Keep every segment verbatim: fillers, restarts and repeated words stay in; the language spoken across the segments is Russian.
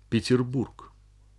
Петербург.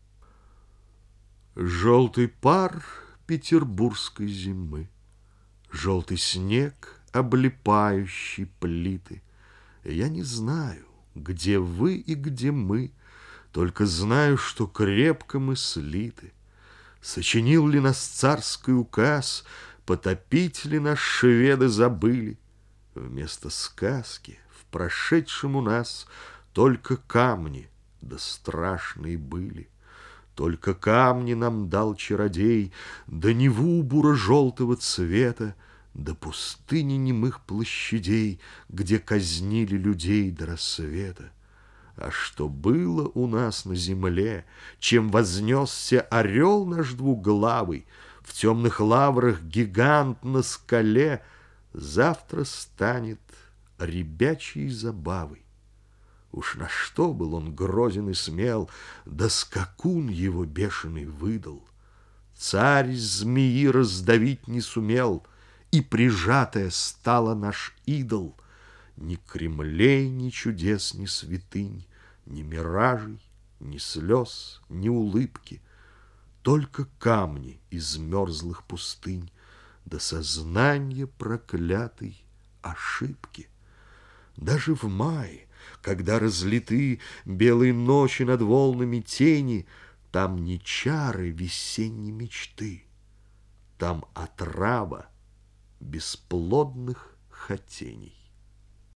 Желтый пар петербургской зимы, желтый снег, облепающий плиты. Я не знаю, где вы и где мы, только знаю, что крепко мы слиты. Сочинил ли нас царский указ, потопить ли нас шведы забыли? Вместо сказки в прошедшем у нас только камни да страшные были. Только камни нам дал чародей, да Неву буро-желтого цвета, да пустыни немых площадей, где казнили людей до рассвета. А что было у нас на земле, чем вознесся орел наш двуглавый, в темных лаврах гигант на скале, завтра станет ребячей забавой. Уж на что был он грозен и смел, да скакун его бешеный выдал. Царь змеи раздавить не сумел, и прижатая стала наш идол. Ни Кремлей, ни чудес, ни святынь, ни миражей, ни слез, ни улыбки, только камни из мерзлых пустынь, да сознание проклятой ошибки. Даже в мае, когда разлиты белые ночи над волнами тени, там не чары весенней мечты, там отрава бесплодных хотений.